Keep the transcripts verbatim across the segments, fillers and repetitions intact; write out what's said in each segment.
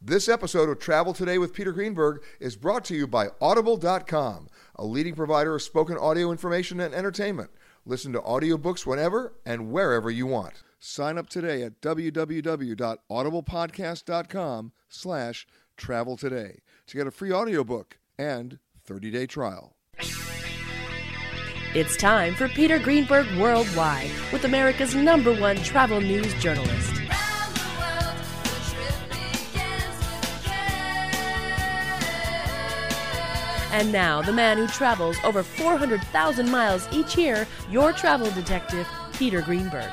This episode of Travel Today with Peter Greenberg is brought to you by Audible dot com, a leading provider of spoken audio information and entertainment. Listen to audiobooks whenever and wherever you want. Sign up today at www.audiblepodcast.com slash travel today to get a free audiobook and thirty-day trial. It's time for Peter Greenberg Worldwide with America's number one travel news journalist. And now, the man who travels over four hundred thousand miles each year, your travel detective, Peter Greenberg.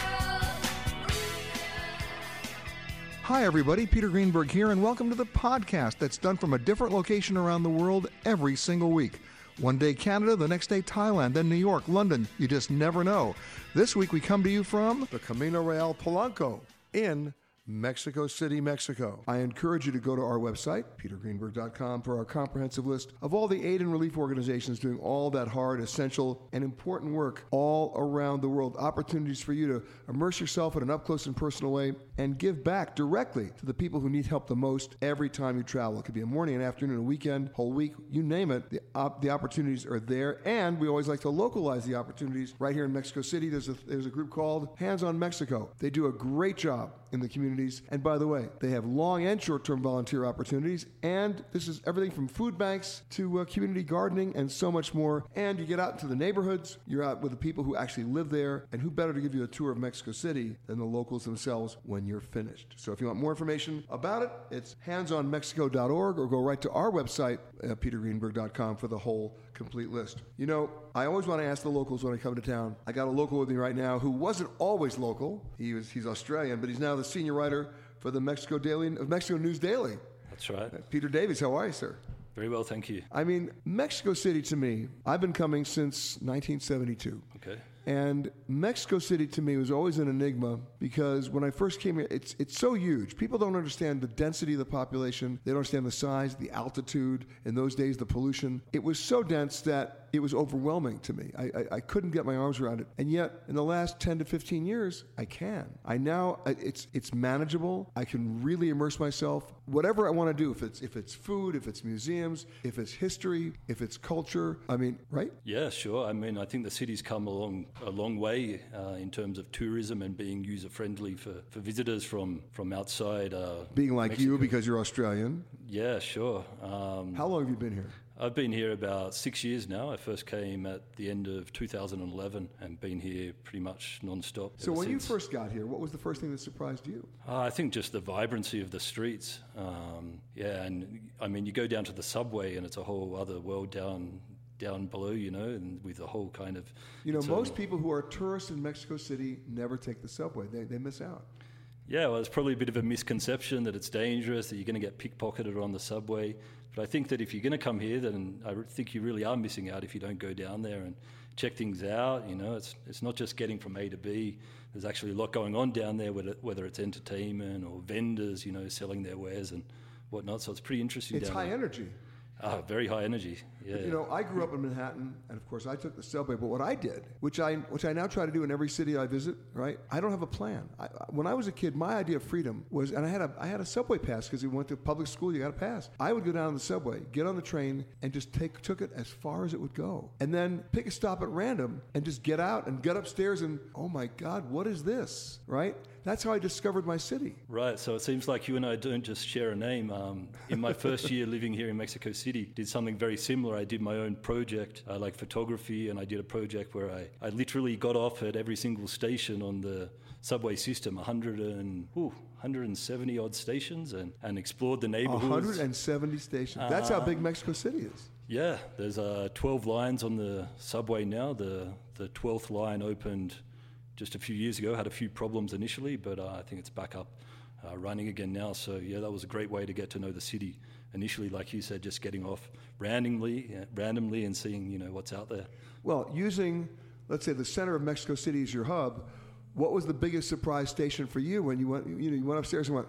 Hi, everybody. Peter Greenberg here, and welcome to the podcast that's done from a different location around the world every single week. One day Canada, the next day Thailand, then New York, London. You just never know. This week we come to you from the Camino Real Polanco in Mexico City, Mexico. I encourage you to go to our website, peter greenberg dot com, for our comprehensive list of all the aid and relief organizations doing all that hard, essential, and important work all around the world. Opportunities for you to immerse yourself in an up-close and personal way and give back directly to the people who need help the most every time you travel. It could be a morning, an afternoon, a weekend, whole week, you name it. The, op- the opportunities are there, and we always like to localize the opportunities right here in Mexico City. There's a, there's a group called Hands on Mexico. They do a great job in the community. And by the way, they have long and short-term volunteer opportunities, and this is everything from food banks to uh, community gardening and so much more. And you get out into the neighborhoods, you're out with the people who actually live there, and who better to give you a tour of Mexico City than the locals themselves when you're finished. So if you want more information about it, it's hands on mexico dot org, or go right to our website, uh, peter greenberg dot com, for the whole complete list. You know, I always want to ask the locals when I come to town. I got a local with me right now who wasn't always local. He was he's Australian, but he's now the senior writer for the Mexico Daily, uh, Mexico News Daily. That's right. Uh, Peter Davies, how are you, sir? Very well, thank you. I mean, Mexico City to me, I've been coming since nineteen seventy-two. Okay. And Mexico City to me was always an enigma because when I first came here, it's it's so huge. People don't understand the density of the population. They don't understand the size, the altitude. In those days, the pollution. It was so dense that it was overwhelming to me. I, I, I couldn't get my arms around it. And yet, in the last ten to fifteen years, I can. I now, it's it's manageable. I can really immerse myself. Whatever I want to do, if it's if it's food, if it's museums, if it's history, if it's culture, I mean, right? Yeah, sure. I mean, I think the city's come along a long way uh, in terms of tourism and being user-friendly for, for visitors from, from outside. Uh, Being like Mexico. you because you're Australian. Yeah, sure. Um, How long have you been here? I've been here about six years now. I first came at the end of two thousand eleven and been here pretty much non-stop. So ever when since. you first got here, what was the first thing that surprised you? Uh, I think just the vibrancy of the streets. Um, yeah, and I mean, you go down to the subway and it's a whole other world down down below, you know, and with the whole kind of... You know, a, most people who are tourists in Mexico City never take the subway. They they miss out. Yeah, well, it's probably a bit of a misconception that it's dangerous, that you're going to get pickpocketed on the subway. But I think that if you're going to come here, then I think you really are missing out if you don't go down there and check things out. You know, it's it's not just getting from A to B. There's actually a lot going on down there, whether, whether it's entertainment or vendors, you know, selling their wares and whatnot. So it's pretty interesting It's down high there. energy. Ah, very high energy. Yeah. You know, I grew up in Manhattan, and of course I took the subway. But what I did, which I which I now try to do in every city I visit, right? I don't have a plan. I, when I was a kid, my idea of freedom was, and I had a I had a subway pass because we went to public school. You got a pass. I would go down on the subway, get on the train, and just take took it as far as it would go, and then pick a stop at random and just get out and get upstairs and oh my God, what is this? Right? That's how I discovered my city. Right, so it seems like you and I don't just share a name. Um, in my first year living here in Mexico City, did something very similar. I did my own project. I like photography, and I did a project where I, I literally got off at every single station on the subway system, one hundred and, ooh, one hundred seventy odd stations, and, and explored the neighborhoods. one hundred seventy stations. That's Uh, how big Mexico City is. Yeah, there's uh, twelve lines on the subway now. The, the twelfth line opened just a few years ago, had a few problems initially, but uh, I think it's back up uh, running again now. So yeah, that was a great way to get to know the city. Initially, like you said, just getting off randomly, uh, randomly and seeing, you know, what's out there. Well, using, let's say, the center of Mexico City as your hub, what was the biggest surprise station for you when you went, you know, you went upstairs and went,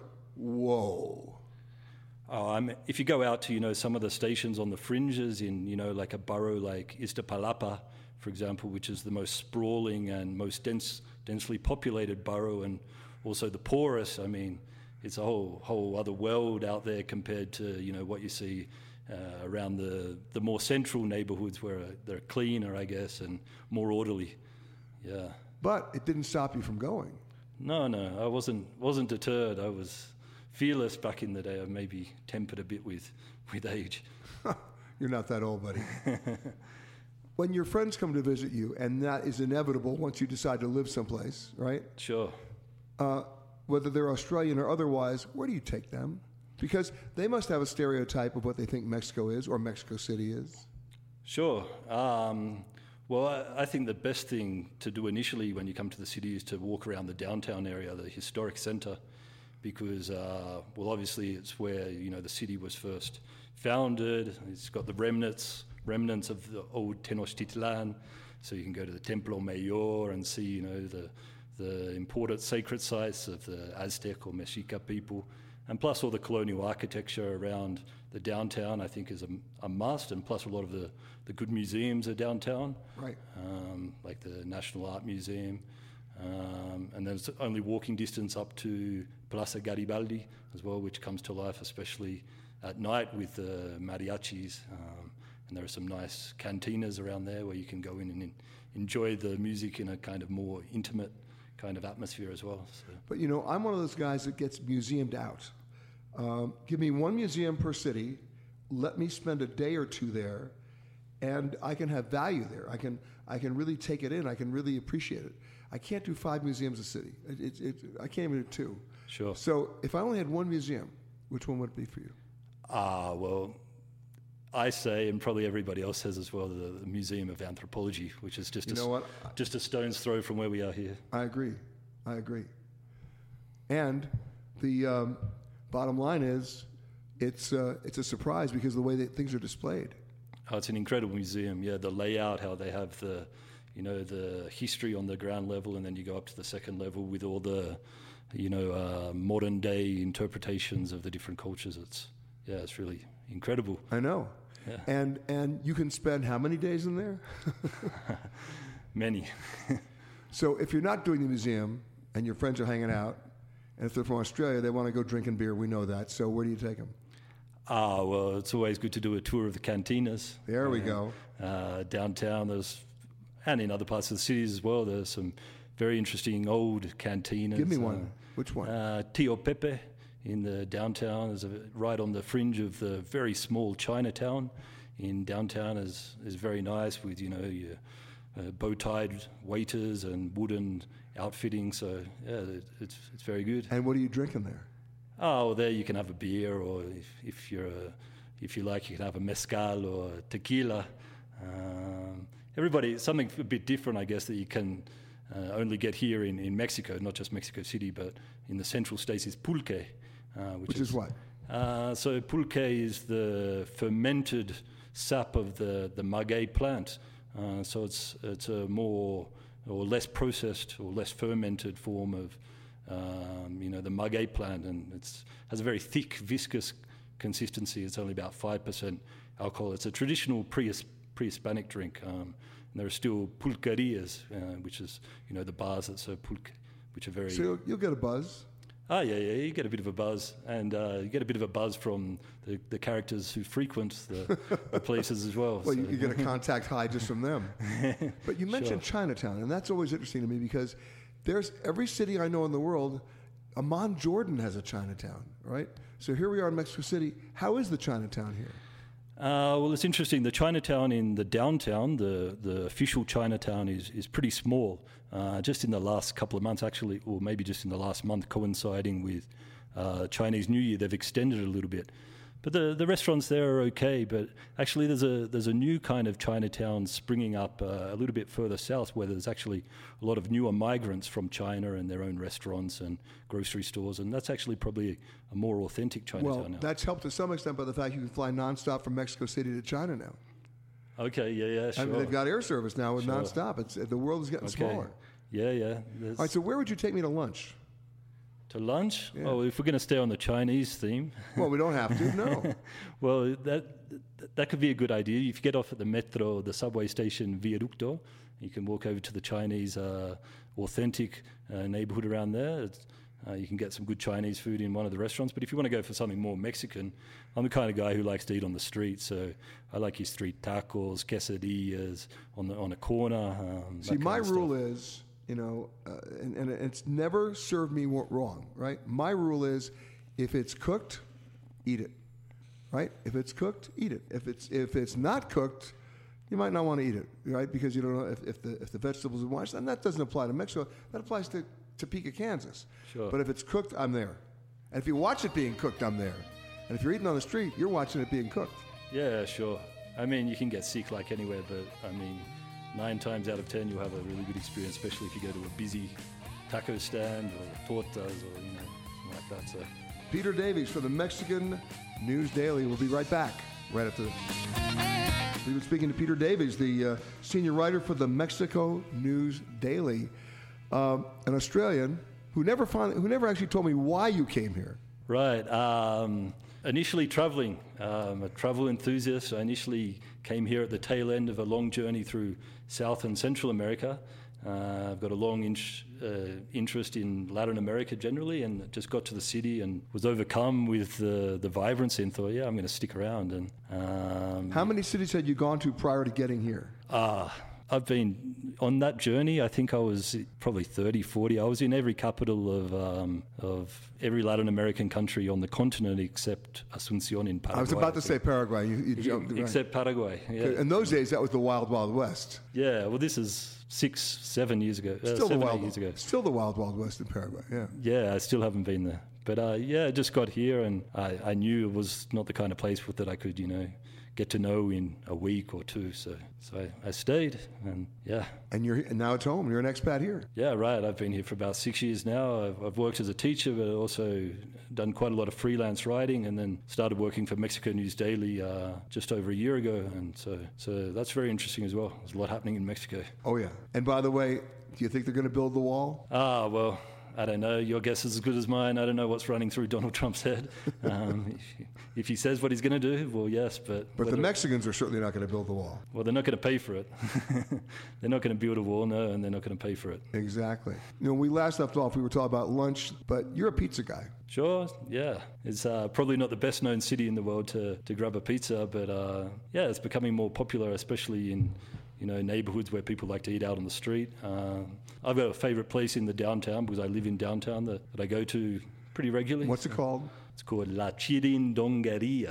whoa? Oh, I mean, if you go out to, you know, some of the stations on the fringes in, you know, like a borough like Iztapalapa, for example, which is the most sprawling and most dense, densely populated borough and also the poorest, I mean, it's a whole whole other world out there compared to, you know, what you see uh, around the the more central neighborhoods where they're cleaner, I guess, and more orderly. Yeah. But it didn't stop you from going. No, no, I wasn't wasn't deterred. I was fearless back in the day. I maybe tempered a bit with with age. You're not that old, buddy. When your friends come to visit you, and that is inevitable once you decide to live someplace, right? Sure. Uh, whether they're Australian or otherwise, where do you take them? Because they must have a stereotype of what they think Mexico is or Mexico City is. Sure. Um, well, I, I think the best thing to do initially when you come to the city is to walk around the downtown area, the historic centre, because, uh, well, obviously it's where, you know, the city was first founded. It's got the remnants remnants of the old Tenochtitlan, so you can go to the Templo Mayor and see, you know, the the important sacred sites of the Aztec or Mexica people, and plus all the colonial architecture around the downtown, I think, is a, a must, and plus a lot of the, the good museums are downtown, right? Um, like the National Art Museum, um, and there's only walking distance up to Plaza Garibaldi as well, which comes to life, especially at night with the mariachis. Um, And there are some nice cantinas around there where you can go in and in, enjoy the music in a kind of more intimate kind of atmosphere as well. So. But, you know, I'm one of those guys that gets museumed out. Um, give me one museum per city, let me spend a day or two there, and I can have value there. I can I can really take it in. I can really appreciate it. I can't do five museums a city. It, it, it, I can't even do two. Sure. So if I only had one museum, which one would it be for you? Ah, well... I say, and probably everybody else says as well, the, the Museum of Anthropology, which is just you a, know what? just a stone's throw from where we are here. I agree. I agree. And the um, bottom line is, it's uh, it's a surprise because of the way that things are displayed. Oh, it's an incredible museum. Yeah, the layout, how they have the, you know, the history on the ground level, and then you go up to the second level with all the, you know, uh, modern day interpretations of the different cultures. It's yeah, it's really incredible. I know. Yeah. And and you can spend how many days in there? Many. So if you're not doing the museum and your friends are hanging out, and if they're from Australia, they want to go drinking beer, we know that. So where do you take them? Ah, well, it's always good to do a tour of the cantinas. There uh, we go. Uh, downtown, there's, and in other parts of the cities as well, there's some very interesting old cantinas. Give me one. Uh, Which one? Uh, Tio Pepe. In the downtown, is right on the fringe of the very small Chinatown. In downtown is is very nice with, you know, your uh, bow-tied waiters and wooden outfitting. So yeah, it's it's very good. And what are you drinking there? Oh, well, there you can have a beer, or if, if you're a, if you like, you can have a mezcal or a tequila. Um, everybody, something a bit different, I guess, that you can uh, only get here in, in Mexico, not just Mexico City, but in the central states, is pulque. Uh, which, which is, is what? Uh, so pulque is the fermented sap of the, the maguey plant. Uh, so it's it's a more or less processed or less fermented form of um, you know, the maguey plant, and it's has a very thick, viscous consistency. It's only about five percent alcohol. It's a traditional pre pre-Hispanic drink. Um, and there are still pulquerias, uh, which is, you know, the bars that serve pulque, which are very. So you'll, you'll get a buzz. Oh, yeah, yeah, you get a bit of a buzz, and uh, you get a bit of a buzz from the, the characters who frequent the, the places as well. Well, so. you, you get a contact high just from them. But you mentioned Sure. Chinatown, and that's always interesting to me because there's every city I know in the world, Amman, Jordan has a Chinatown, right? So here we are in Mexico City. How is the Chinatown here? Uh, well, it's interesting. The Chinatown in the downtown, the, the official Chinatown, is, is pretty small. Uh, just in the last couple of months, actually, or maybe just in the last month, coinciding with uh, Chinese New Year, they've extended it a little bit. But the, the restaurants there are okay. But actually, there's a there's a new kind of Chinatown springing up uh, a little bit further south, where there's actually a lot of newer migrants from China and their own restaurants and grocery stores, and that's actually probably a more authentic Chinatown well, now. That's helped to some extent by the fact you can fly nonstop from Mexico City to China now. Okay, yeah, yeah, sure. I mean, they've got air service now with Sure. nonstop. It's the world is getting Okay. smaller. Yeah, yeah. All right, so where would you take me to lunch? To lunch? Yeah. Oh, if we're going to stay on the Chinese theme. Well, we don't have to, no. Well, that that could be a good idea. If you get off at the metro, the subway station Viaducto, you can walk over to the Chinese uh, authentic uh, neighborhood around there. It's, Uh, you can get some good Chinese food in one of the restaurants. But if you want to go for something more Mexican, I'm the kind of guy who likes to eat on the street. So I like your street tacos, quesadillas on the on a corner. Um, See, my rule is, you know, uh, and, and it's never served me wrong, right? My rule is, if it's cooked, eat it, right? If it's cooked, eat it. If it's if it's not cooked, you might not want to eat it, right? Because you don't know if, if the if the vegetables are washed. And that doesn't apply to Mexico. That applies to Topeka, Kansas. Sure. But if it's cooked, I'm there. And if you watch it being cooked, I'm there. And if you're eating on the street, you're watching it being cooked. Yeah, sure. I mean, you can get sick like anywhere, but I mean, nine times out of ten, you'll have a really good experience, especially if you go to a busy taco stand or tortas or, you know, something like that. So, Peter Davies for the Mexican News Daily. We'll be right back right after this. We've been speaking to Peter Davies, the uh, senior writer for the Mexico News Daily, um, an Australian who never found, who never actually told me why you came here. Right. Um, initially traveling. Um, a travel enthusiast. I initially came here at the tail end of a long journey through South and Central America. Uh, I've got a long in- uh, interest in Latin America generally, and just got to the city and was overcome with the, the vibrancy and thought, yeah, I'm going to stick around. And um, How many cities had you gone to prior to getting here? Uh, I've been on that journey. I think I was probably thirty, forty. I was in every capital of um, of every Latin American country on the continent except Asunción in Paraguay. I was about to say Paraguay. You, you jumped, right. Except Paraguay, yeah. In those days, that was the wild, wild west. Yeah, well, this is six, seven years ago. Uh, Still seven, the wild, eight years ago. Still the wild, wild west in Paraguay, yeah. Yeah, I still haven't been there. But uh, yeah, I just got here and I, I knew it was not the kind of place that I could, you know, get to know in a week or two. So so I, I stayed and yeah. And you're and now it's home. You're an expat here. Yeah, right. I've been here for about six years now. I've, I've worked as a teacher, but also done quite a lot of freelance writing, and then started working for Mexico News Daily uh, just over a year ago. And so so that's very interesting as well. There's a lot happening in Mexico. Oh, yeah. And by the way, do you think they're going to build the wall? Ah, well, I don't know. Your guess is as good as mine. I don't know what's running through Donald Trump's head. Um, if, if he says what he's going to do, well, yes, but... But the Mexicans are certainly not going to build the wall. Well, they're not going to pay for it. They're not going to build a wall, no, and they're not going to pay for it. Exactly. You know, we last left off, we were talking about lunch, but you're a pizza guy. Sure, yeah. It's uh, probably not the best known city in the world to, to grab a pizza, but uh, yeah, it's becoming more popular, especially in... you know, neighborhoods where people like to eat out on the street. Um, I've got a favorite place in the downtown because I live in downtown that, that I go to pretty regularly. What's it called? It's called La Chirindongeria.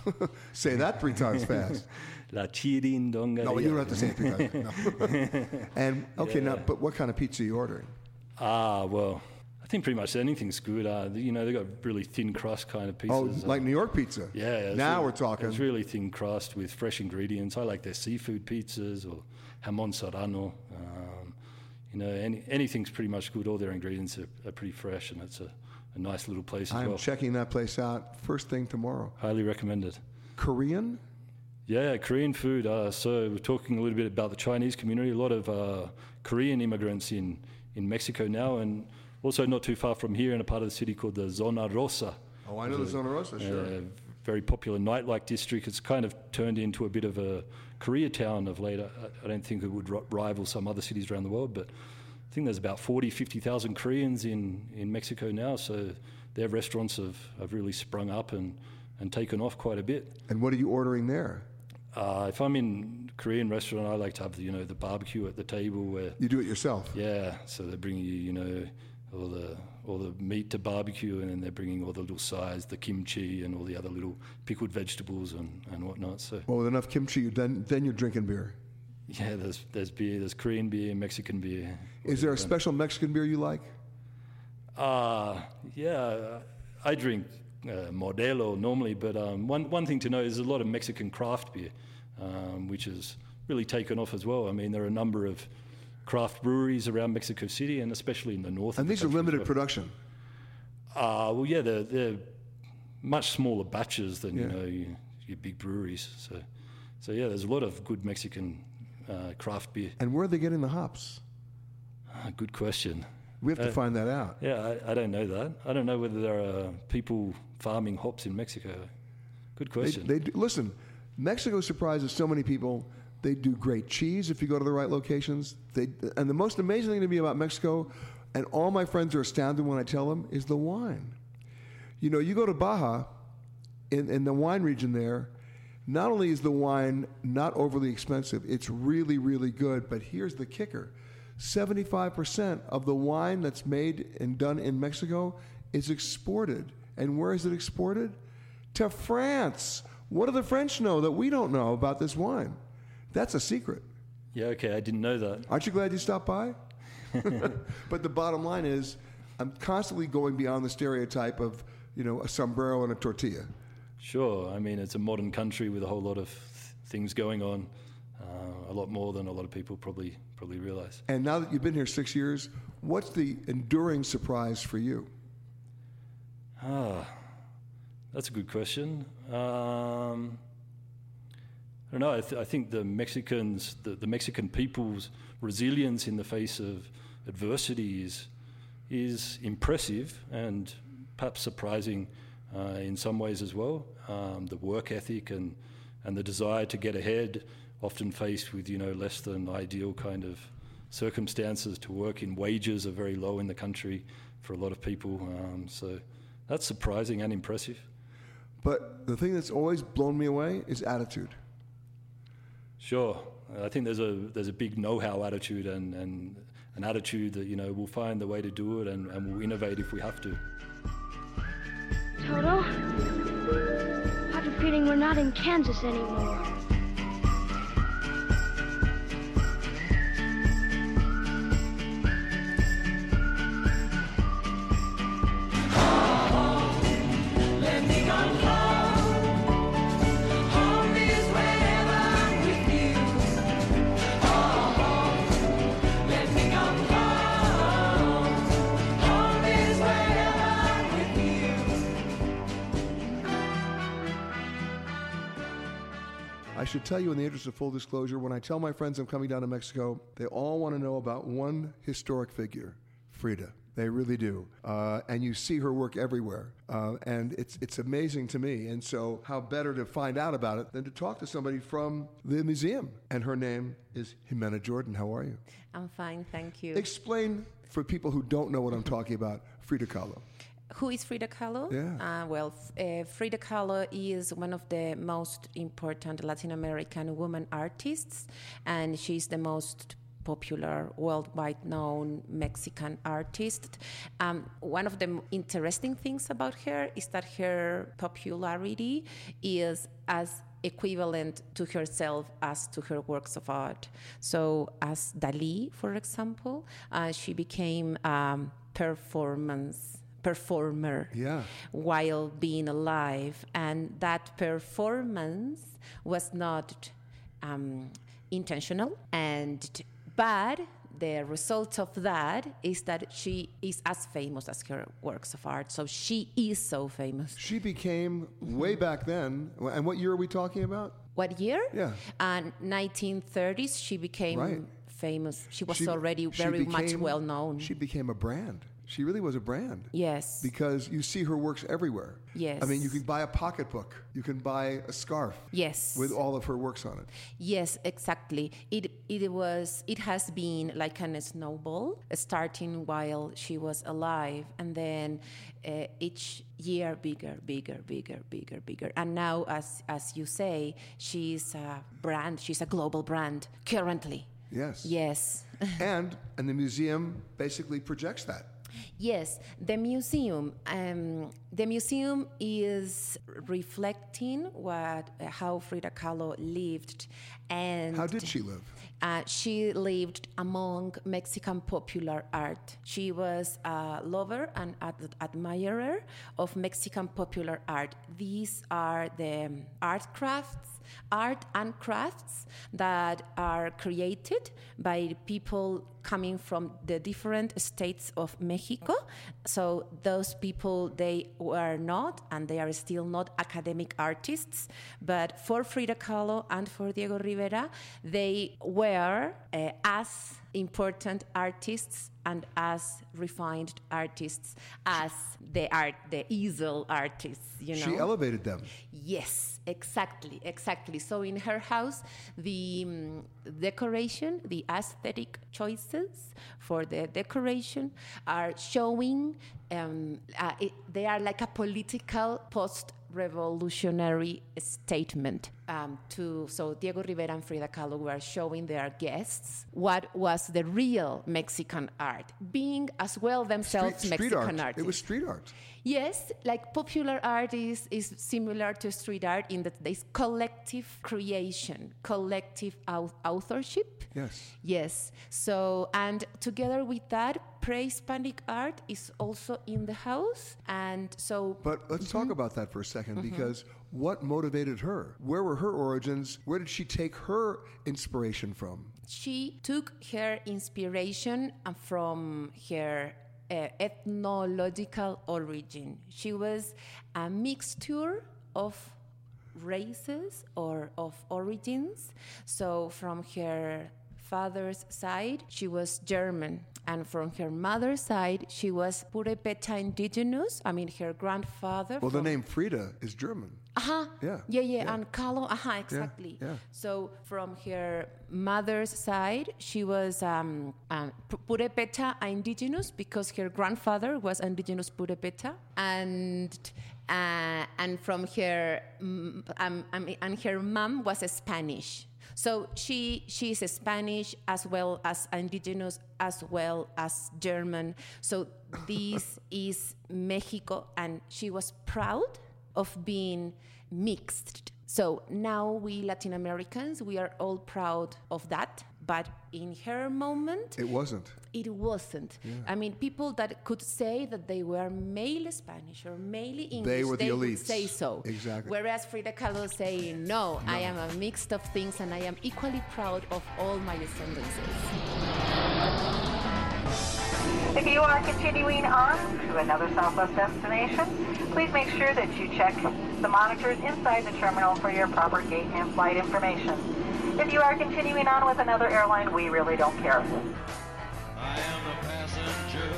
Say that three times fast. La Chirindongeria. No, you don't have to say it three times. No. And, okay, Yeah. now, but what kind of pizza are you ordering? Ah, well, I think pretty much anything's good. Uh, you know, they've got really thin crust kind of pizzas. Oh, like uh, New York pizza? Yeah. it's Now really- we're talking. It's really thin crust with fresh ingredients. I like their seafood pizzas or jamón serrano. Um, you know, any, anything's pretty much good. All their ingredients are, are pretty fresh, and it's a, a nice little place as I'm well. checking that place out first thing tomorrow. Highly recommended. Korean? Yeah, Korean food. Uh, so we're talking a little bit about the Chinese community. A lot of uh, Korean immigrants in, in Mexico now, and also not too far from here in a part of the city called the Zona Rosa. Oh, I know the Zona Rosa, sure. Uh, very popular night-like district. It's kind of turned into a bit of a Koreatown of late. I, I don't think it would r- rival some other cities around the world, but I think there's about forty, fifty thousand Koreans in, in Mexico now, so their restaurants have, have really sprung up and, and taken off quite a bit. And what are you ordering there? Uh, if I'm in a Korean restaurant, I like to have the, you know, the barbecue at the table where, You do it yourself? yeah, so they bring you, you know, all the all the meat to barbecue, and then they're bringing all the little sides, the kimchi and all the other little pickled vegetables and, and whatnot. So Well, with enough kimchi, you then, then you're drinking beer. yeah, there's there's beer, there's Korean beer, Mexican beer. Is there a special Mexican beer you like? Uh, yeah, I drink uh, Modelo normally, but um, one one thing to know is there's a lot of Mexican craft beer, um, which has really taken off as well. I mean, there are a number of craft breweries around Mexico City, and especially in the north. And of the these are country as limited well. production. Uh, well, yeah, they're, they're much smaller batches than, you Yeah. know, your, your big breweries. So, so yeah, there's a lot of good Mexican uh, craft beer. And where are they getting the hops? Ah, good question. We have to Uh, find that out. Yeah, I, I don't know that. I don't know whether there are people farming hops in Mexico. Good They, question. they do, listen, Mexico surprises so many people. They do great cheese if you go to the right locations. They, and the most amazing thing to me about Mexico, and all my friends are astounded when I tell them, is the wine. You know, you go to Baja, in, in the wine region there, not only is the wine not overly expensive, it's really, really good, but here's the kicker. seventy-five percent of the wine that's made and done in Mexico is exported. And where is it exported? To France. What do the French know that we don't know about this wine? That's a secret. Yeah, okay, I didn't know that. Aren't you glad you stopped by? But the bottom line is, I'm constantly going beyond the stereotype of, you know, a sombrero and a tortilla. Sure. I mean, it's a modern country with a whole lot of th- things going on, uh, a lot more than a lot of people probably probably realize. And now that you've been here six years, what's the enduring surprise for you? Ah, that's a good question. Um, I don't know. I, th- I think the Mexicans, the, the Mexican people's resilience in the face of adversity is is impressive and perhaps surprising uh, in some ways as well. Um, the work ethic and and the desire to get ahead, often faced with, you know, less than ideal kind of circumstances to work in. Wages are very low in the country for a lot of people. Um, so that's surprising and impressive. But the thing that's always blown me away is attitude. Sure. I think there's a there's a big know-how attitude and, and an attitude that, you know, we'll find the way to do it and, and we'll innovate if we have to. Toto, I have a feeling we're not in Kansas anymore. I should tell you, in the interest of full disclosure, when I tell my friends I'm coming down to Mexico, they all want to know about one historic figure, Frida. They really do. Uh, and you see her work everywhere. Uh, and it's it's amazing to me. And so how better to find out about it than to talk to somebody from the museum. And her name is Jimena Jordan. How are you? I'm fine, thank you. Explain, for people who don't know what I'm talking about, Frida Kahlo. Who is Frida Kahlo? Yeah. Uh, well, uh, Frida Kahlo is one of the most important Latin American women artists, and she's the most popular, worldwide known Mexican artist. Um, one of the interesting things about her is that her popularity is as equivalent to herself as to her works of art. So as Dali, for example, uh, she became um, performance performer yeah. while being alive, and that performance was not um, intentional, and but the result of that is that she is as famous as her works of art. So she is so famous. She became, way back then, and what year are we talking about? What year? Yeah. Uh, nineteen thirties, she became right. famous. She was She- already she very much became- well known. She became a brand. She really was a brand. Yes. Because you see her works everywhere. Yes. I mean, you can buy a pocketbook. You can buy a scarf. Yes. With all of her works on it. Yes, exactly. It it was it has been like a snowball, starting while she was alive, and then uh, each year bigger, bigger, bigger, bigger, bigger. And now, as as you say, she's a brand. She's a global brand currently. Yes. Yes. and and the museum basically projects that. Yes, the museum. Um, the museum is reflecting what uh, how Frida Kahlo lived, and How did she live? Uh, she lived among Mexican popular art. She was a lover and ad- admirer of Mexican popular art. These are the art crafts, art and crafts that are created by people coming from the different states of Mexico. So those people, they were not, and they are still not, academic artists. But for Frida Kahlo and for Diego Rivera, they were uh, as important artists and as refined artists as the art, the easel artists, you know. She elevated them. Yes, exactly, exactly. So in her house, the um, decoration, the aesthetic choices for the decoration are showing, um, uh, it, they are like a political post-revolutionary statement. Um, to so Diego Rivera and Frida Kahlo were showing their guests what was the real Mexican art, being as well themselves Street, street Mexican art. artists. It was street art. Yes, like popular art is, is similar to street art in that there's collective creation, collective au- authorship. Yes. Yes. So, and together with that, pre-Hispanic art is also in the house. And so... But let's mm-hmm. talk about that for a second, mm-hmm. because what motivated her? Where were her origins? Where did she take her inspiration from? She took her inspiration from her uh, ethnological origin. She was a mixture of races or of origins. So from her father's side, she was German. And from her mother's side, she was Purépeta indigenous. I mean, her grandfather. Well, the name Frida is German. Uh-huh. Yeah. Yeah, yeah. yeah. And Kahlo, uh-huh, exactly. Yeah, yeah. So from her mother's side, she was um, um, Purépeta indigenous because her grandfather was indigenous Purépeta. And... Uh, and from her, um, um, and her mom was a Spanish. So she she is Spanish as well as indigenous as well as German. So this is Mexico, and she was proud of being mixed. So now we Latin Americans, we are all proud of that. But in her moment, it wasn't. It wasn't. Yeah. I mean, people that could say that they were male Spanish or male English, they were the they elites. Would say so. Exactly. Whereas Frida Kahlo saying, no, no, I am a mix of things, and I am equally proud of all my ascendances. If you are continuing on to another Southwest destination, please make sure that you check the monitors inside the terminal for your proper gate and flight information. If you are continuing on with another airline, we really don't care. I am a passenger.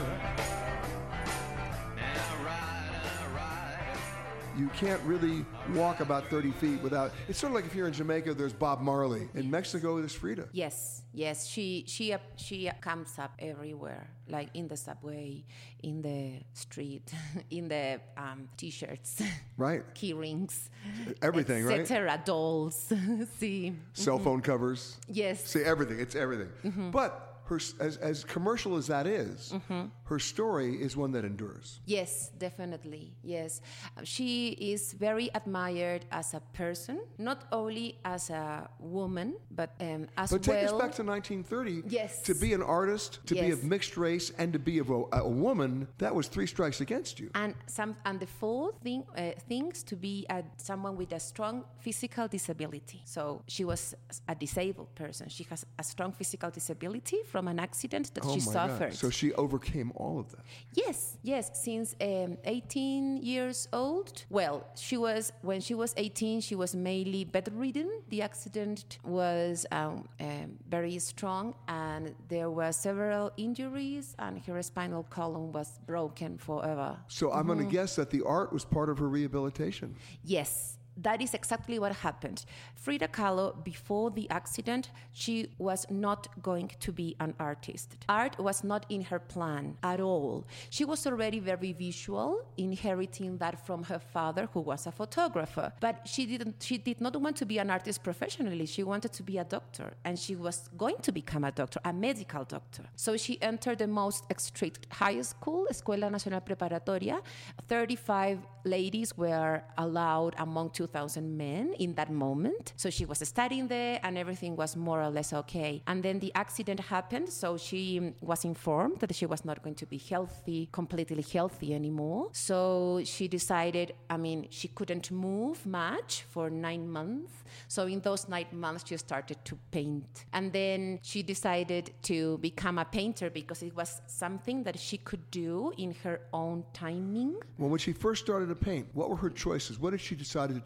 And I ride, I ride. You can't really walk about thirty feet without... It's sort of like if you're in Jamaica, there's Bob Marley. In Mexico, there's Frida. Yes, yes. She she she comes up everywhere, like in the subway, in the street, in the um, T-shirts. Right. Key rings. Everything, right? et cetera. Dolls. See. Cell mm-hmm. phone covers. Yes. See, everything. It's everything. Mm-hmm. But... Her, as, as commercial as that is, mm-hmm. her story is one that endures. Yes, definitely. Yes. She is very admired as a person, not only as a woman, but um, as well... But take us back to nineteen thirty. Yes. To be an artist, to yes. be of mixed race, and to be of a, a woman, that was three strikes against you. And some, and the fourth thing, uh, things to be a, someone with a strong physical disability. So she was a disabled person. She has a strong physical disability from an accident that oh she my suffered. God. So she overcame all of that. Yes, yes. Since um, eighteen years old, well, she was when she was eighteen, she was mainly bedridden. The accident was um, um, very strong, and there were several injuries, and her spinal column was broken forever. So mm-hmm. I'm going to guess that the art was part of her rehabilitation. Yes. That is exactly what happened. Frida Kahlo, before the accident, she was not going to be an artist. Art was not in her plan at all. She was already very visual, inheriting that from her father, who was a photographer. But she didn't. She did not want to be an artist professionally. She wanted to be a doctor, and she was going to become a doctor, a medical doctor. So she entered the most strict high school, Escuela Nacional Preparatoria. thirty-five ladies were allowed among two thousand men in that moment. So she was studying there, and everything was more or less okay. And then the accident happened, so she was informed that she was not going to be healthy, completely healthy anymore. So she decided, I mean, she couldn't move much for nine months. So in those nine months, she started to paint. And then she decided to become a painter because it was something that she could do in her own timing. Well, when she first started to paint, what were her choices? What did she decide to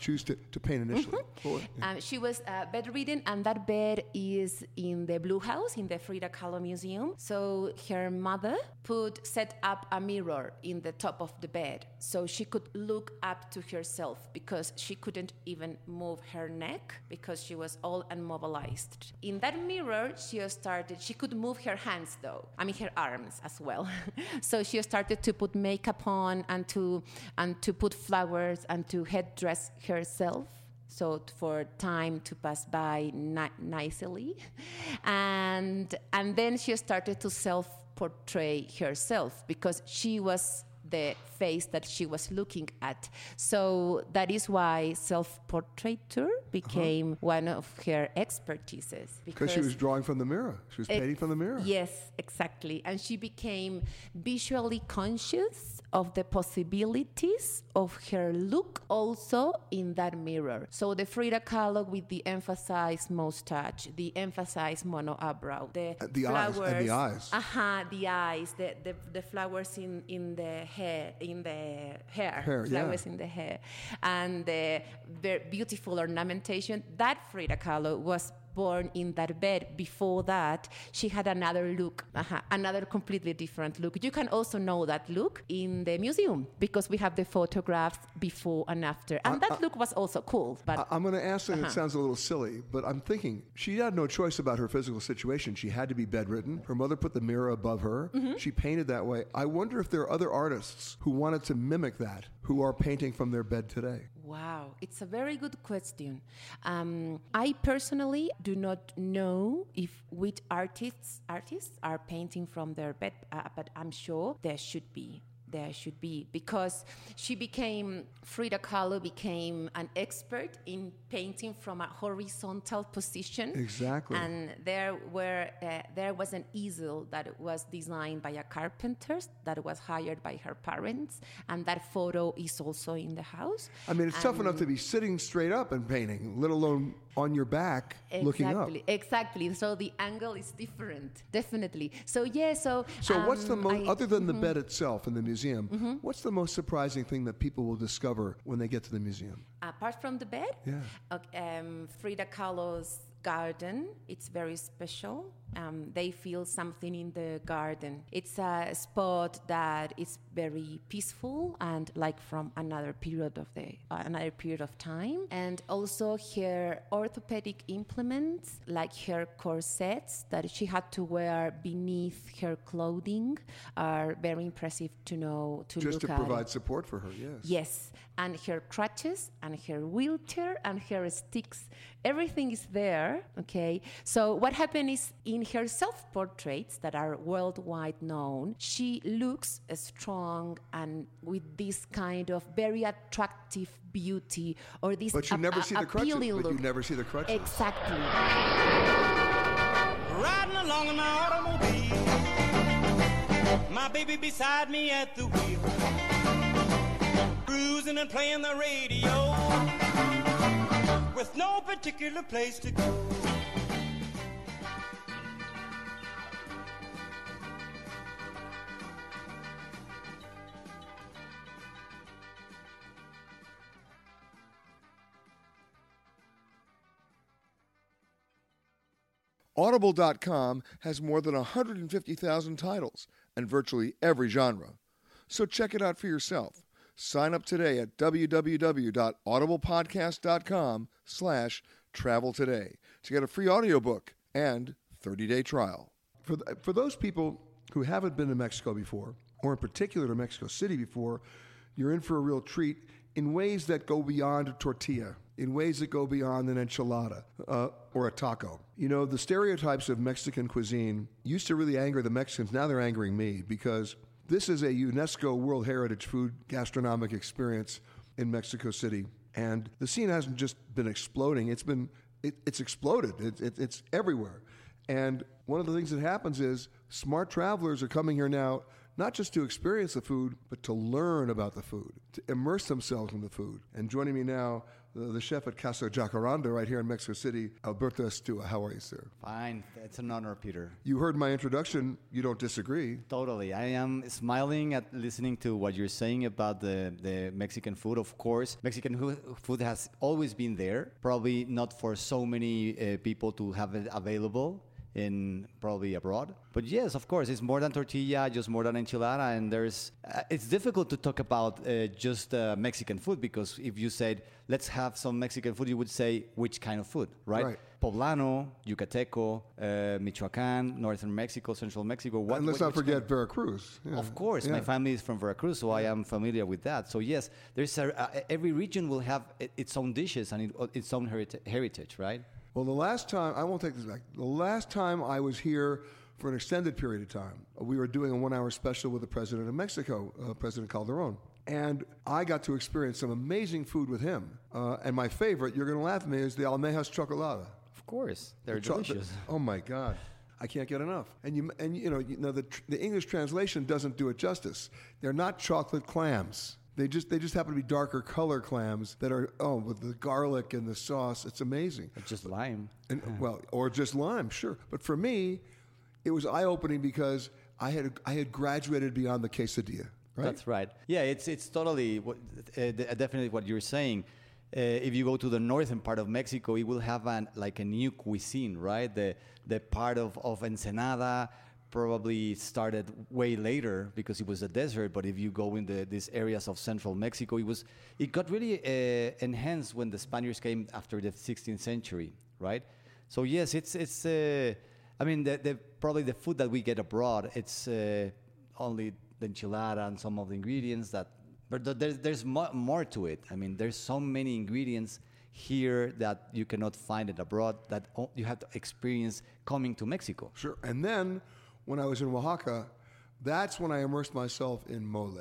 choose to, to paint initially? Mm-hmm. Well, yeah. Um, she was uh, bedridden, and that bed is in the Blue House in the Frida Kahlo Museum. So her mother put set up a mirror in the top of the bed, so she could look up to herself, because she couldn't even move her neck because she was all immobilized. In that mirror, she started. She could move her hands, though. I mean, her arms as well. So she started to put makeup on and to and to put flowers and to headdress herself, so for time to pass by ni- nicely. And and then she started to self-portray herself, because she was the face that she was looking at. So that is why self-portraiture became uh-huh. one of her expertises. Because she was drawing from the mirror. She was painting from the mirror. Yes, exactly. And she became visually conscious of the possibilities of her look also in that mirror. So the Frida Kahlo with the emphasized mustache, the emphasized mono eyebrow, the, uh, the flowers, eyes, and the eyes. Uh-huh, the eyes, the, the, the flowers in, in the hair, in the hair, hair flowers yeah. in the hair, and the very beautiful ornamentation. That Frida Kahlo was born in that bed. Before that, she had another look, uh-huh, another completely different look. You can also know that look in the museum, because we have the photographs before and after. And I, that I, look was also cool. But I, I'm going to ask something uh-huh. that sounds a little silly, but I'm thinking she had no choice about her physical situation. She had to be bedridden. Her mother put the mirror above her. Mm-hmm. She painted that way. I wonder if there are other artists who wanted to mimic that, who are painting from their bed today. Wow, it's a very good question. Um, I personally do not know if which artists artists are painting from their bed, uh, but I'm sure there should be. There should be, because she became, Frida Kahlo became an expert in painting from a horizontal position. Exactly. And there were uh, there was an easel that was designed by a carpenter that was hired by her parents, and that photo is also in the house. I mean, it's and tough enough to be sitting straight up and painting, let alone on your back exactly, looking up. Exactly. So the angle is different, definitely. So yeah. So so um, what's the most, other than the mm-hmm. bed itself in the museum, mm-hmm. what's the most surprising thing that people will discover when they get to the museum? Apart from the bed, yeah. Okay, um, Frida Kahlo's garden, it's very special. Um, they feel something in the garden. It's a spot that is very peaceful and like from another period of the uh, another period of time. And also her orthopedic implements, like her corsets that she had to wear beneath her clothing, are very impressive to know to Just look to at. provide support for her, yes. Yes, and her crutches and her wheelchair and her sticks, everything is there. Okay, so what happened is in her self-portraits that are worldwide known, she looks strong and with this kind of very attractive beauty, or this but you a- never a- see the crutches. appealing But look. you never see the crutches. Exactly. Riding along in my automobile, my baby beside me at the wheel, cruising and playing the radio, with no particular place to go. Audible dot com has more than one hundred fifty thousand titles and virtually every genre. So check it out for yourself. Sign up today at www.audiblepodcast.com slash travel today to get a free audiobook and thirty-day trial. For, th- for those people who haven't been to Mexico before, or in particular to Mexico City before, you're in for a real treat in ways that go beyond a tortilla, in ways that go beyond an enchilada uh, or a taco. You know, the stereotypes of Mexican cuisine used to really anger the Mexicans. Now they're angering me, because this is a UNESCO World Heritage Food Gastronomic Experience in Mexico City. And the scene hasn't just been exploding, it's been it, it's exploded. It, it, it's everywhere. And one of the things that happens is smart travelers are coming here now not just to experience the food, but to learn about the food, to immerse themselves in the food. And joining me now, the, the chef at Casa Jacaranda right here in Mexico City, Alberto Estua. How are you, sir? Fine. It's an honor, Peter. You heard my introduction. You don't disagree. Totally. I am smiling at listening to what you're saying about the, the Mexican food. Of course, Mexican food has always been there, probably not for so many uh, people to have it available in probably abroad. But yes, of course, it's more than tortilla, just more than enchilada, and there's, uh, it's difficult to talk about uh, just uh, Mexican food, because if you said, let's have some Mexican food, you would say, which kind of food, right? Right. Poblano, Yucateco, uh, Michoacan, Northern Mexico, Central Mexico. What, and let's what, not forget kind? Veracruz. Yeah. Of course, yeah. my family is from Veracruz, so I am familiar with that. So yes, there's a, uh, every region will have its own dishes and it, its own herita- heritage, right? Well, the last time, I won't take this back, the last time I was here for an extended period of time, we were doing a one-hour special with the president of Mexico, uh, President Calderon. And I got to experience some amazing food with him. Uh, and my favorite, you're going to laugh at me, is the almejas chocolada. Of course, they're the cho- delicious. The, oh my God, I can't get enough. And you, and you know, you know the, tr- the English translation doesn't do it justice. They're not chocolate clams. They just they just happen to be darker color clams that are, oh, with the garlic and the sauce. It's amazing. It's just lime. And, well, or just lime, sure. But for me, it was eye-opening because I had I had graduated beyond the quesadilla. Right? That's right. Yeah, it's it's totally what, uh, definitely what you're saying. Uh, if you go to the northern part of Mexico, it will have an like a new cuisine, right? The the part of, of Ensenada probably started way later because it was a desert. But if you go in the, these areas of central Mexico, it was it got really uh, enhanced when the Spaniards came after the sixteenth century, right? So yes, it's it's. Uh, I mean, the, the probably the food that we get abroad, it's uh, only the enchilada and some of the ingredients that. But there's there's mo- more to it. I mean, there's so many ingredients here that you cannot find it abroad that you have to experience coming to Mexico. Sure. And then when I was in Oaxaca, that's when I immersed myself in mole.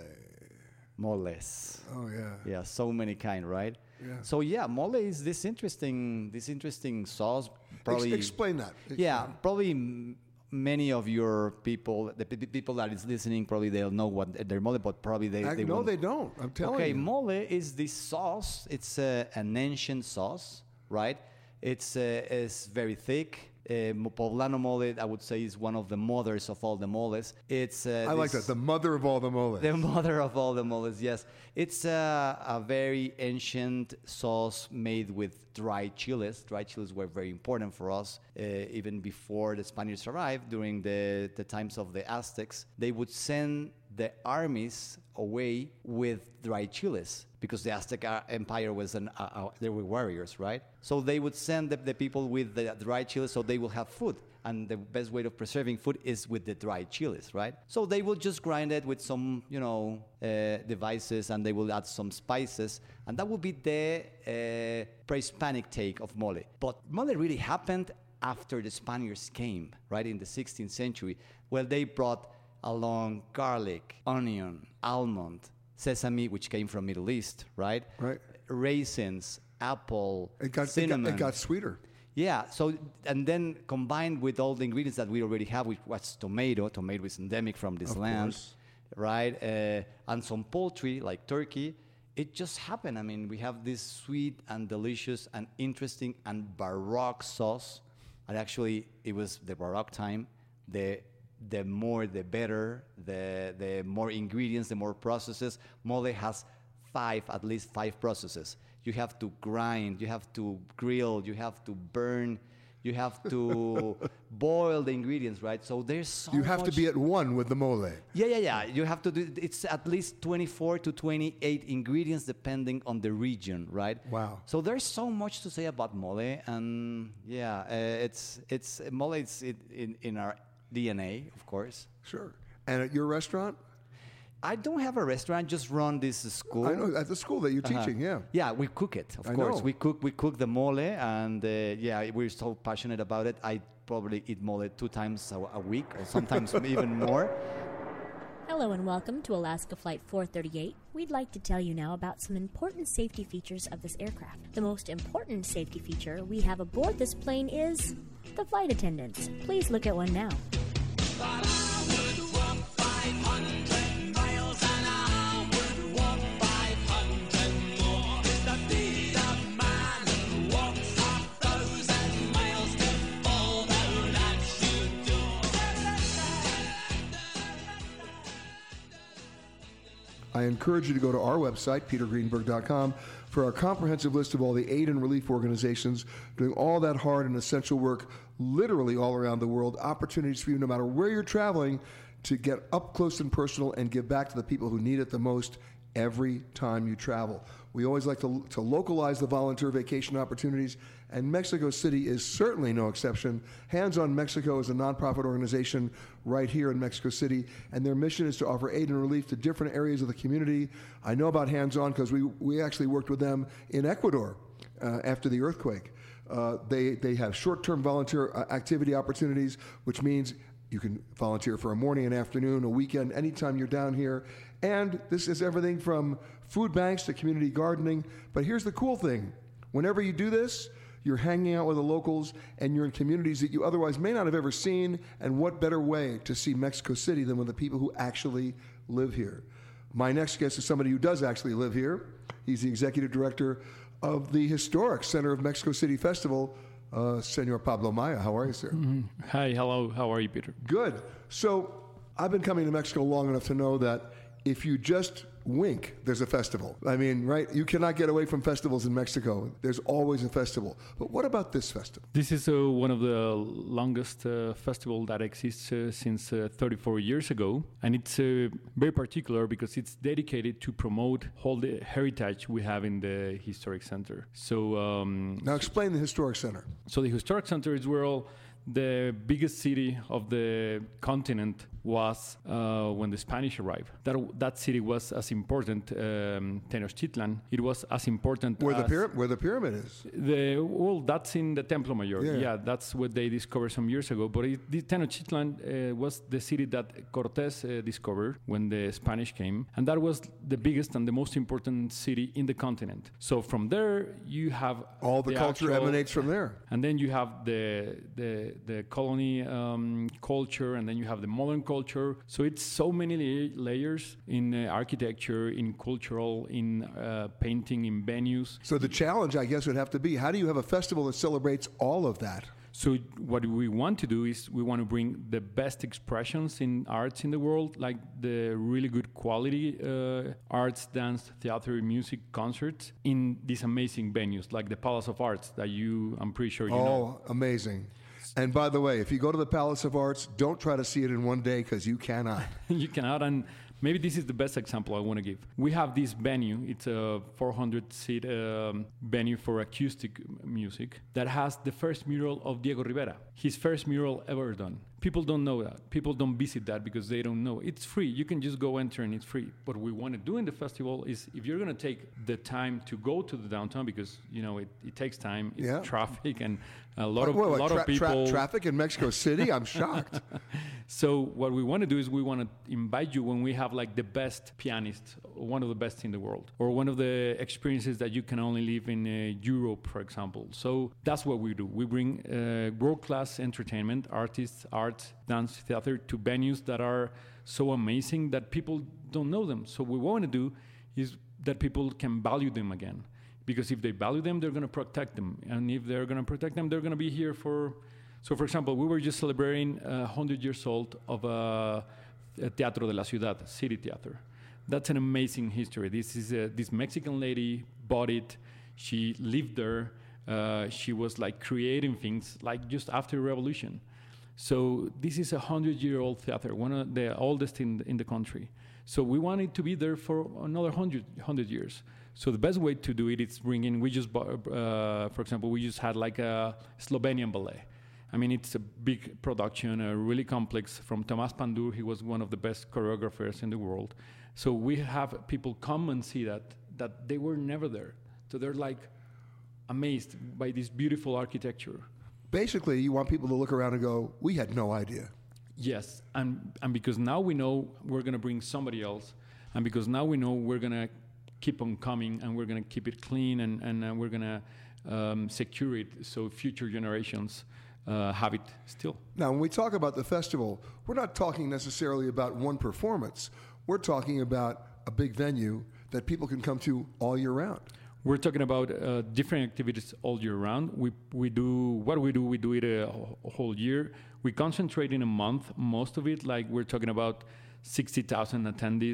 Moles. Oh yeah. Yeah, so many kind, right? Yeah. So yeah, mole is this interesting, this interesting sauce. Probably Ex- explain that. Explain. Yeah, probably m- many of your people, the p- people that is listening, probably they'll know what their mole, but probably they, I, they no, won't. they don't. I'm telling okay, you. Okay, mole is this sauce. It's uh, an ancient sauce, right? It's uh, it's very thick. Uh, Poblano mole, I would say, is one of the mothers of all the moles. It's uh, I like that. The mother of all the moles. The mother of all the moles, yes. It's uh, a very ancient sauce made with dry chiles. Dry chiles were very important for us uh, even before the Spaniards arrived. During the, the times of the Aztecs, they would send the armies away with dry chiles because the Aztec Empire was an, uh, uh, they were warriors, right? So they would send the, the people with the dry chiles so they will have food. And the best way of preserving food is with the dry chiles, right? So they will just grind it with some, you know, uh, devices, and they will add some spices, and that would be the uh, pre-Hispanic take of mole. But mole really happened after the Spaniards came, right, in the sixteenth century, where they brought along garlic, onion, almond, sesame, which came from Middle East, right? Right. Raisins, apple, it got, cinnamon. It got, it got sweeter. Yeah, so, and then combined with all the ingredients that we already have, which was tomato, tomato is endemic from this of land, course. right? Uh, and some poultry, like turkey. It just happened. I mean, we have this sweet and delicious and interesting and Baroque sauce. And actually, it was the Baroque time. The the more, the better. The, the more ingredients, the more processes. Mole has five, at least five processes. You have to grind, you have to grill, you have to burn, you have to boil the ingredients, right? So there's so You have much. to be at one with the mole. Yeah, yeah, yeah. You have to do, it's at least twenty-four to twenty-eight ingredients depending on the region, right? Wow. So there's so much to say about mole, and yeah, uh, it's, it's, mole is in, in, in our D N A, of course. Sure. And at your restaurant? I don't have a restaurant, just run this school. I know, at the school that you're Uh-huh. teaching, yeah. Yeah, we cook it, of I course. know. We cook we cook the mole, and uh, yeah, we're so passionate about it. I probably eat mole two times a, a week, or sometimes even more. Hello and welcome to Alaska Flight four thirty-eight. We'd like to tell you now about some important safety features of this aircraft. The most important safety feature we have aboard this plane is the flight attendants. Please look at one now. But I would walk five hundred I encourage you to go to our website, peter greenberg dot com, for our comprehensive list of all the aid and relief organizations doing all that hard and essential work literally all around the world. Opportunities for you, no matter where you're traveling, to get up close and personal and give back to the people who need it the most every time you travel. We always like to, to localize the volunteer vacation opportunities, and Mexico City is certainly no exception. Hands on Mexico is a nonprofit organization right here in Mexico City, and their mission is to offer aid and relief to different areas of the community. I know about Hands On because we, we actually worked with them in Ecuador uh, after the earthquake. Uh, they, they have short-term volunteer uh, activity opportunities, which means you can volunteer for a morning, an afternoon, a weekend, anytime you're down here. And this is everything from food banks to community gardening. But here's the cool thing. Whenever you do this, you're hanging out with the locals and you're in communities that you otherwise may not have ever seen. And what better way to see Mexico City than with the people who actually live here? My next guest is somebody who does actually live here. He's the executive director of the historic Center of Mexico City Festival, uh, Senor Pablo Maya. How are you, sir? Mm-hmm. Hi, hello. How are you, Peter? Good. So I've been coming to Mexico long enough to know that if you just wink, there's a festival. I mean, right? You cannot get away from festivals in Mexico. There's always a festival. But what about this festival? This is uh, one of the longest uh, festival that exists uh, since uh, thirty-four years ago. And it's uh, very particular because it's dedicated to promote all the heritage we have in the Historic Center. So um, Now explain the Historic Center. So the Historic Center is where all the biggest city of the continent was uh, when the Spanish arrived. That that city was as important, um, Tenochtitlan. It was as important where as the pyramid where the pyramid is. The well, that's in the Templo Mayor. Yeah, yeah that's what they discovered some years ago. But it, the Tenochtitlan uh, was the city that Cortés uh, discovered when the Spanish came, and that was the biggest and the most important city in the continent. So from there, you have all the, the culture actual, emanates from there, and then you have the the the colony um, culture, and then you have the modern culture. So it's so many la- layers in uh, architecture, in cultural, in uh, painting, in venues. So the challenge, I guess, would have to be, how do you have a festival that celebrates all of that? So what we want to do is we want to bring the best expressions in arts in the world, like the really good quality uh, arts, dance, theater, music, concerts, in these amazing venues, like the Palace of Arts that you, I'm pretty sure you oh, know. Oh, amazing. And by the way, if you go to the Palace of Arts, don't try to see it in one day because you cannot. You cannot, and maybe this is the best example I want to give. We have this venue. It's a four hundred seat um, venue for acoustic music that has the first mural of Diego Rivera, his first mural ever done. People don't know that. People don't visit that because they don't know. It's free. You can just go enter and it's free. What we want to do in the festival is if you're going to take the time to go to the downtown, because, you know, it, it takes time, it's yeah. traffic and a lot of, what, what, a lot tra- of people. Tra- traffic in Mexico City? I'm shocked. So what we want to do is we want to invite you when we have like the best pianist, one of the best in the world, or one of the experiences that you can only live in uh, Europe, for example. So that's what we do. We bring uh, world-class entertainment, artists, art, dance, theater to venues that are so amazing that people don't know them. So what we want to do is that people can value them again. Because if they value them, they're going to protect them. And if they're going to protect them, they're going to be here for... So, for example, we were just celebrating uh, one hundred years old of a, a Teatro de la Ciudad, City Theater. That's an amazing history. This is a, this Mexican lady bought it. She lived there. Uh, she was like creating things like just after the revolution. So this is a hundred-year-old theater, one of the oldest in the, in the country. So we want it to be there for another hundred, hundred years. So the best way to do it is bring in, we just, uh, for example, we just had like a Slovenian ballet. I mean, it's a big production, uh, really complex, from Tomás Pandur. He was one of the best choreographers in the world. So we have people come and see that, that they were never there. So they're like amazed by this beautiful architecture. Basically, you want people to look around and go, we had no idea. Yes, and, and because now we know we're going to bring somebody else, and because now we know we're going to keep on coming, and we're going to keep it clean, and, and uh, we're going to um, secure it so future generations uh, have it still. Now, when we talk about the festival, we're not talking necessarily about one performance. We're talking about a big venue that people can come to all year round. We're talking about uh, different activities all year round. We we do what we do. We do it a, a whole year. We concentrate in a month. Most of it, like we're talking about sixty thousand attendees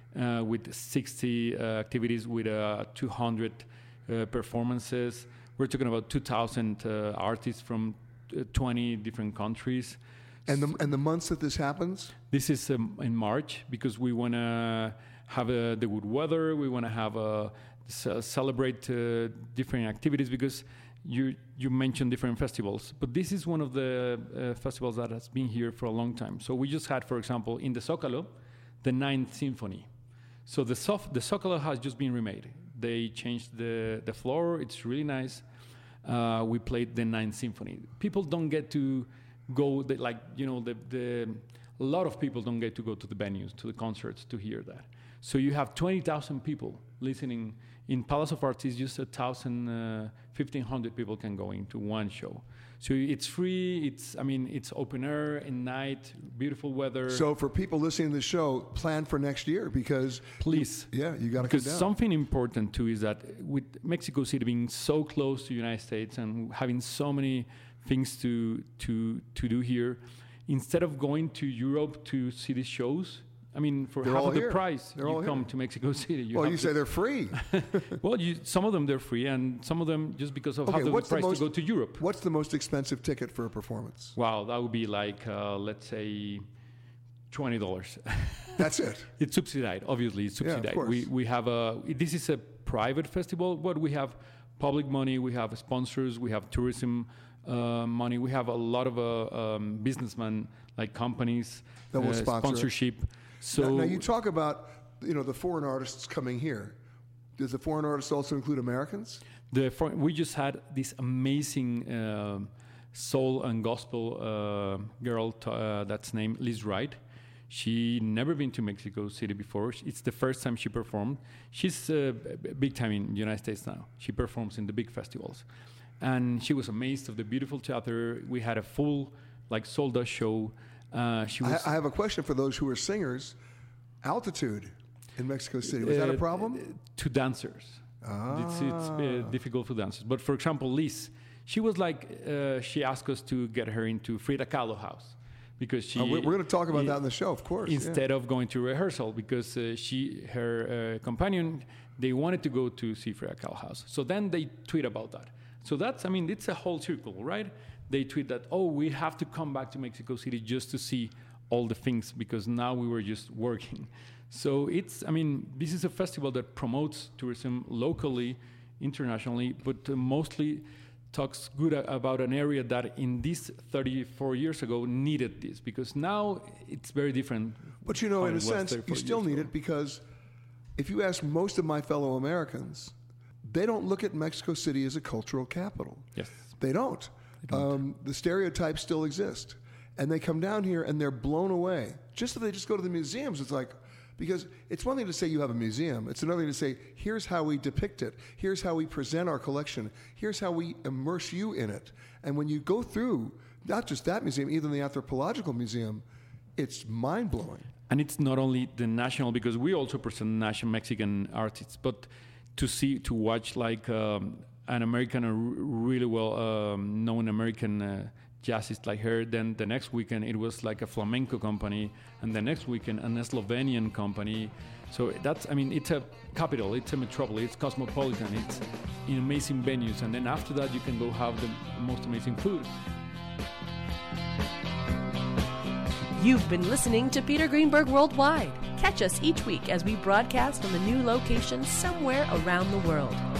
uh, with sixty uh, activities, with uh, two hundred uh, performances. We're talking about two thousand uh, artists from uh, twenty different countries. And the and the months that this happens? This is um, in March, because we want to have uh, the good weather. We want to have a c- celebrate uh, different activities, because you you mentioned different festivals, but this is one of the uh, festivals that has been here for a long time. So we just had, for example, in the Zócalo, the Ninth Symphony. So the sof- the Zócalo has just been remade. They changed the the floor. It's really nice. Uh, we played the Ninth Symphony. People don't get to go, the, like, you know, the, the a lot of people don't get to go to the venues, to the concerts, to hear that. So you have twenty thousand people listening. In Palace of Arts, it's just one thousand, uh, fifteen hundred people can go into one show. So it's free, it's, I mean, it's open air, at night, beautiful weather. So for people listening to the show, plan for next year, because... Please. Yeah, you got to come Because down. something important, too, is that with Mexico City being so close to the United States and having so many things to to to do here, instead of going to Europe to see these shows, I mean, for They're half all of the here. price, They're you all come here. to Mexico City. You well, have you to say they're free. well, you, some of them they're free, and some of them just because of Okay, half of the what's the price most- to go to Europe. What's the most expensive ticket for a performance? Wow, that would be like, uh, let's say, twenty dollars. That's it. It's subsidized, obviously. It's Yeah, of subsidized. course. we we have a. This is a private festival, but we have public money. We have sponsors. We have tourism uh, money. We have a lot of uh, um, businessmen, like companies, That will uh, sponsor it. sponsorship. So now, now you talk about, you know, the foreign artists coming here. Does the foreign artists also include Americans? The for, we just had this amazing um soul and gospel uh, girl t- uh, that's named Liz Wright. She never been to Mexico City before. It's the first time she performed. She's uh, b- big time in the United States now. She performs in the big festivals, and she was amazed of the beautiful theater. We had a full, like, sold out show. Uh, she was. I, I have a question for those who are singers. Altitude in Mexico City, was that a Uh, problem? To dancers. Ah. It's, it's uh, difficult for dancers. But for example, Liz, she was like, uh, she asked us to get her into Frida Kahlo house. Because she, Uh, we're we're going to talk about that in the show, of course. yeah. instead of going to rehearsal, because uh, she, her uh, companion, they wanted to go to see Frida Kahlo house. So then they tweet about that. So that's, I mean, it's a whole circle, right? They tweet that, oh, we have to come back to Mexico City just to see all the things, because now we were just working. So it's, I mean, this is a festival that promotes tourism locally, internationally, but uh, mostly talks good a- about an area that in these thirty-four years ago needed this, because now it's very different. But you know, how in a it was sense, thirty-four you still years need ago. it, because if you ask most of my fellow Americans, they don't look at Mexico City as a cultural capital. Yes. They don't. Um, the stereotypes still exist. And they come down here and they're blown away. Just if they just go to the museums, it's like, because it's one thing to say you have a museum. It's another thing to say, here's how we depict it. Here's how we present our collection. Here's how we immerse you in it. And when you go through, not just that museum, even the Anthropological Museum, it's mind-blowing. And it's not only the national, because we also present national Mexican artists, but to see, to watch like um, an American, a r- really well um, known American uh, jazzist like her, then the next weekend it was like a flamenco company, and the next weekend a Slovenian company. So that's, I mean, it's a capital, it's a metropolis, it's cosmopolitan, it's in amazing venues, and then after that you can go have the most amazing food. You've been listening to Peter Greenberg Worldwide. Catch us each week as we broadcast from a new location somewhere around the world.